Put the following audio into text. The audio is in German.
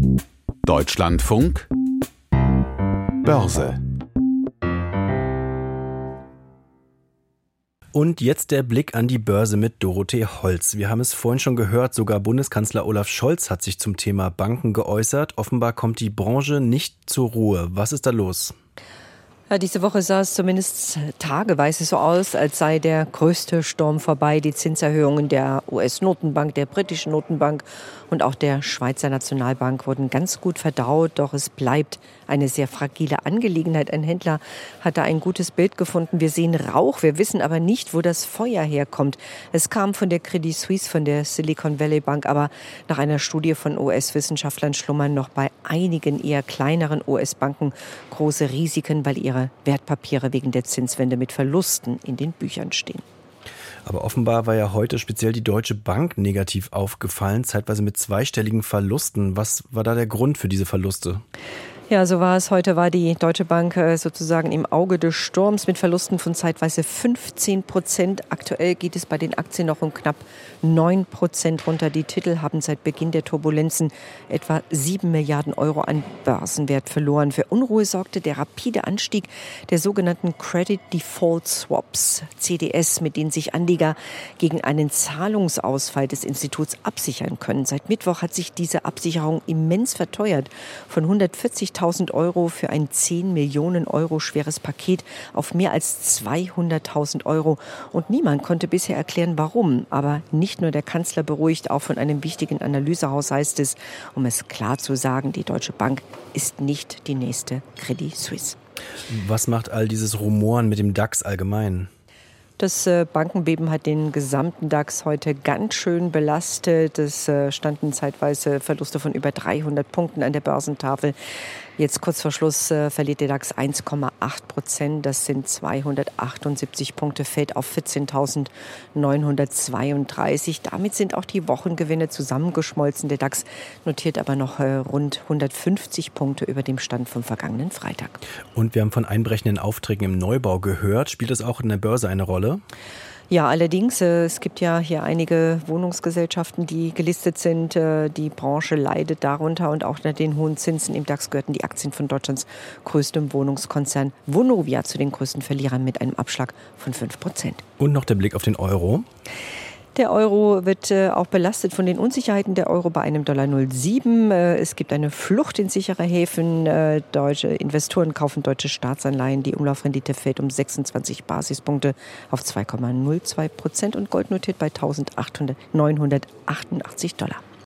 Deutschlandfunk Börse. Und jetzt der Blick an die Börse mit Dorothee Holz. Wir haben es vorhin schon gehört, sogar Bundeskanzler Olaf Scholz hat sich zum Thema Banken geäußert. Offenbar kommt die Branche nicht zur Ruhe. Was ist da los? Ja, diese Woche sah es zumindest tageweise so aus, als sei der größte Sturm vorbei. Die Zinserhöhungen der US-Notenbank, der britischen Notenbank und auch der Schweizer Nationalbank wurden ganz gut verdaut. Doch es bleibt eine sehr fragile Angelegenheit. Ein Händler hat da ein gutes Bild gefunden. Wir sehen Rauch, wir wissen aber nicht, wo das Feuer herkommt. Es kam von der Credit Suisse, von der Silicon Valley Bank, aber nach einer Studie von US-Wissenschaftlern schlummern noch bei einigen eher kleineren US-Banken große Risiken, weil ihre Wertpapiere wegen der Zinswende mit Verlusten in den Büchern stehen. Aber offenbar war ja heute speziell die Deutsche Bank negativ aufgefallen, zeitweise mit zweistelligen Verlusten. Was war da der Grund für diese Verluste? Ja, so war es. Heute war die Deutsche Bank sozusagen im Auge des Sturms mit Verlusten von zeitweise 15%. Aktuell geht es bei den Aktien noch um knapp 9% runter. Die Titel haben seit Beginn der Turbulenzen etwa 7 Milliarden Euro an Börsenwert verloren. Für Unruhe sorgte der rapide Anstieg der sogenannten Credit Default Swaps, CDS, mit denen sich Anleger gegen einen Zahlungsausfall des Instituts absichern können. Seit Mittwoch hat sich diese Absicherung immens verteuert. Von 140.000 Euro für ein 10 Millionen Euro schweres Paket auf mehr als 200.000 Euro. Und niemand konnte bisher erklären, warum. Aber nicht nur der Kanzler beruhigt, auch von einem wichtigen Analysehaus heißt es, um es klar zu sagen, die Deutsche Bank ist nicht die nächste Credit Suisse. Was macht all dieses Rumoren mit dem DAX allgemein? Das Bankenbeben hat den gesamten DAX heute ganz schön belastet. Es standen zeitweise Verluste von über 300 Punkten an der Börsentafel. Jetzt kurz vor Schluss verliert der DAX 1,8%. Das sind 278 Punkte, fällt auf 14.932. Damit sind auch die Wochengewinne zusammengeschmolzen. Der DAX notiert aber noch rund 150 Punkte über dem Stand vom vergangenen Freitag. Und wir haben von einbrechenden Aufträgen im Neubau gehört. Spielt das auch in der Börse eine Rolle? Ja, allerdings, es gibt ja hier einige Wohnungsgesellschaften, die gelistet sind. Die Branche leidet darunter und auch unter den hohen Zinsen im DAX gehörten die Aktien von Deutschlands größtem Wohnungskonzern Vonovia zu den größten Verlierern mit einem Abschlag von 5%. Und noch der Blick auf den Euro. Der Euro wird auch belastet von den Unsicherheiten. Der Euro bei einem $0,07. Es gibt eine Flucht in sichere Häfen. Deutsche Investoren kaufen deutsche Staatsanleihen. Die Umlaufrendite fällt um 26 Basispunkte auf 2,02% und Gold notiert bei $1.988.